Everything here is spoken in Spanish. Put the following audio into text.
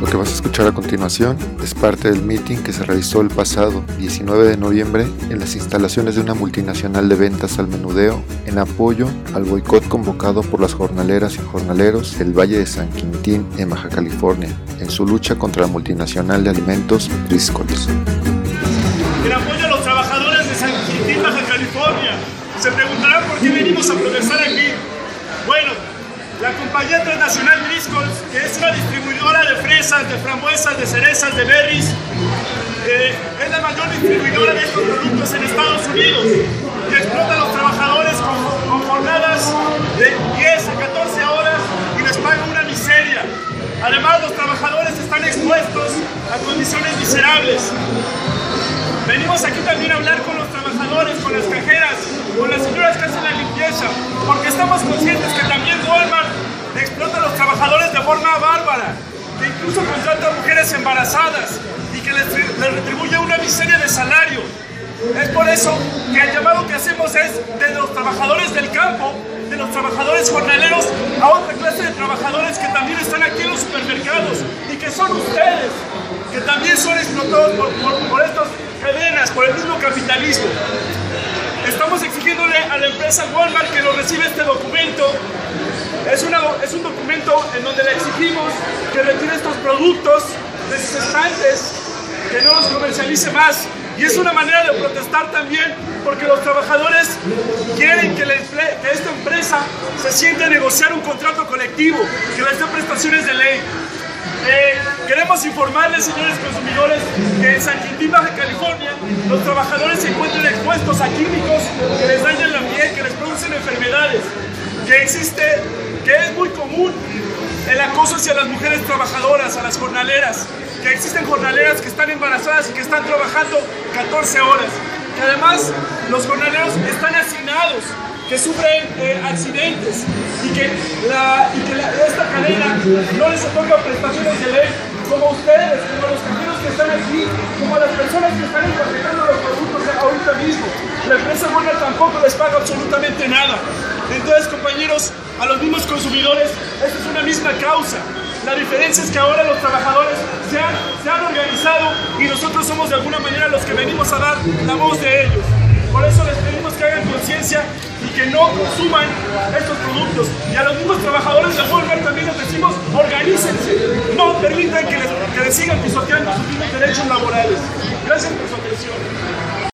que vas a escuchar a continuación es parte del meeting que se realizó el pasado 19 de noviembre en las instalaciones de una multinacional de ventas al menudeo en apoyo al boicot convocado por las jornaleras y jornaleros del Valle de San Quintín en Baja California en su lucha contra la multinacional de alimentos Driscoll's. En apoyo a los trabajadores de San Quintín, Baja California. Se preguntarán por qué venimos a protestar aquí. Bueno, la compañía transnacional Driscoll's, que es una distribuidora de fresas, de frambuesas, de cerezas, de berries, es la mayor distribuidora de estos productos en Estados Unidos y explota a los trabajadores con jornadas de 10 a 14 horas y les paga una miseria. Además, los trabajadores están expuestos a condiciones miserables. Venimos aquí también a hablar con los trabajadores, con las cajeras, con las señoras que hacen la limpieza, porque estamos conscientes que también Walmart explota a los trabajadores de forma bárbara, que incluso contrata a mujeres embarazadas y que les retribuye una miseria de salario. Es por eso que el llamado que hacemos es de los trabajadores del campo, de los trabajadores jornaleros, a otra clase de trabajadores que también están aquí en los supermercados y que son ustedes, que también son explotados por estas cadenas, por el mismo capitalismo. Estamos exigiéndole a la empresa Walmart que nos reciba este documento. Es un documento en donde le exigimos que retire estos productos de sus estantes, que no los comercialice más. Y es una manera de protestar también porque los trabajadores quieren que esta empresa se siente a negociar un contrato colectivo, que les dé prestaciones de ley. Queremos informarles, señores consumidores, que en San Quintín, Baja California, los trabajadores se encuentran expuestos a químicos que les dañan la piel, que les producen enfermedades, que es muy común el acoso hacia las mujeres trabajadoras, a las jornaleras, que existen jornaleras que están embarazadas y que están trabajando 14 horas, que además los jornaleros están hacinados, que sufren accidentes y que esta cadena no les otorga prestaciones de ley, como ustedes, como los cajeros que están aquí, como las personas que están empaquetando los productos ahorita mismo. La empresa Walmart tampoco les paga absolutamente nada. Entonces, compañeros, a los mismos consumidores, esta es una misma causa. La diferencia es que ahora los trabajadores se han organizado y nosotros somos de alguna manera los que venimos a dar la voz de ellos. Por eso les pedimos que hagan conciencia y que no consuman estos productos. Y a los mismos trabajadores de Walmart también les decimos, organícense, no permitan que les sigan pisoteando sus mismos derechos laborales. Gracias por su atención.